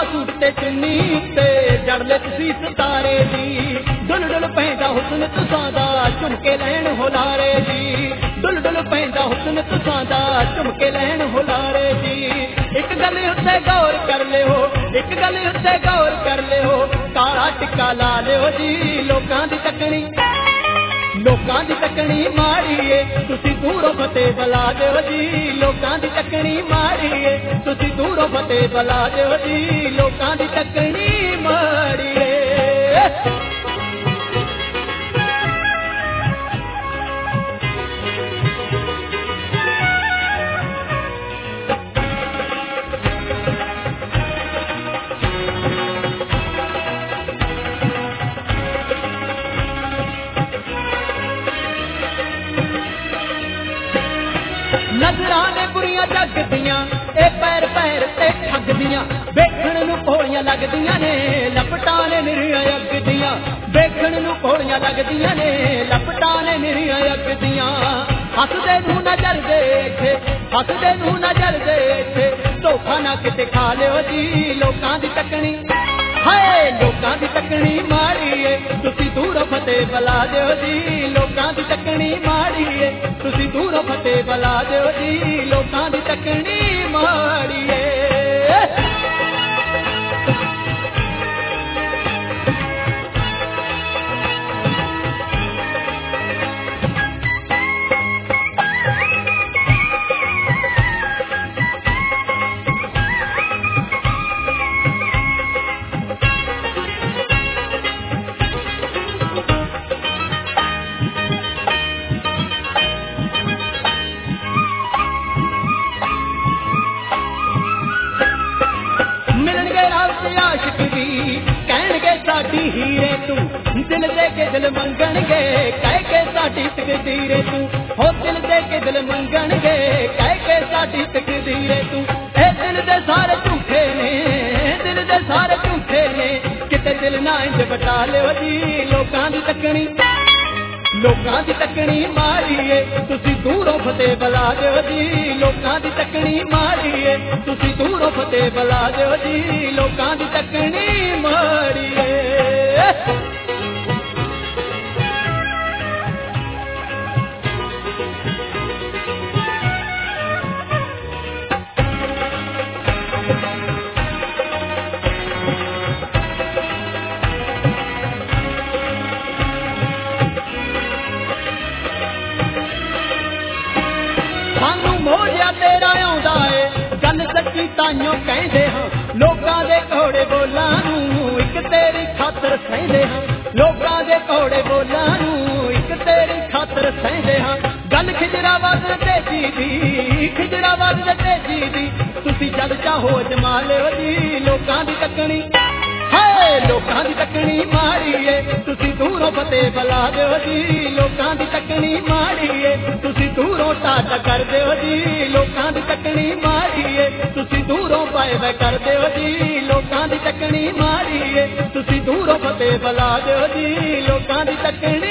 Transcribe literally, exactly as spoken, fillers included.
suit ते चुन्नी ते जड़ ले तुसी सितारे दी डुल डुल पैंदा हुस्न तुसां दा झुमके लैन होलारे जी डुल डुल पैंदा हुस्न तुसां दा झुमके लैन होलारे जी एक गल उत्ते गौर कर लियो एक गल उत्ते गौर कर लियो काला टिक्का ला लियो जी लोकां दी तकनी लोकां दी तकनी माड़ी ए तुसी दूरों फतेह बला दिओ जी लोकां दी तकनी माड़ी ए तुसी दूरों फतेह बला दिओ जी लोकां दी तकनी माड़ी ए नजरां बुरियां जगदियां ए पैर पैर ते ठगदियां वेखण नूं भोलियां लगदियां ने लपटां ने निरियां अगदियां वेखण नूं भोलियां लगदियां ने लपटां ने निरियां अगदियां हसदे नूं नजर देखे हसदे नूं नजर देखे धोखा ना किते खा लियो जी लोकां दी तकनी हाय लोकां दी तकनी माड़ी ए तुसी दूरों फतेह बला दिओ जी लोकां दी तकनी माड़ी ए तुसी दूरों फतेह बला दिओ जी लोकां दी तकनी माड़ी ए हीरे तू दिल दे के दिल मंगन गे कह के साडी तकदीरे तू हो दिल दे के दिल मंगन गे कह के साडी तकदीरे तू ए दिल दे सारे झूठे ने दिल दे सारे झूठे ने किते दिल ना इंज बटा लियो जी लोकां दी तकनी लोकां दी तकनी माड़ी ए तुसी दूरों फतेह बला दिओ जी लोकां दी तकनी माड़ी ए तुसी दूरों फतेह बला दिओ जी लोकां दी तकनी माड़ी ए मोजा तेरा आउंदा ए गल सच्ची ताइयों कहंदे हां लोकां दे घोड़े बोलां नूं इक तेरी खातर सहिंदे हां लोकां दे घोड़े बोलां नूं इक तेरी खातर सहिंदे हां गल खिजराबाद ते जी दी खिजराबाद ते जी दी तुसी जद चाहो जमा लियो जी लोकां दी तकनी हाय लोकां दी तकनी माड़ी ए तुसी दूरों फतेह बला दिओ जी लोकां दी तकनी माड़ी ए तुसी दूरों टाटा कर दिओ जी लोकां दी तकनी माड़ी ए तुसी दूरों पाए वे कर दिओ जी लोकां दी तकनी माड़ी ए तुसी दूरों फतेह बला दिओ जी लोकां दी तकनी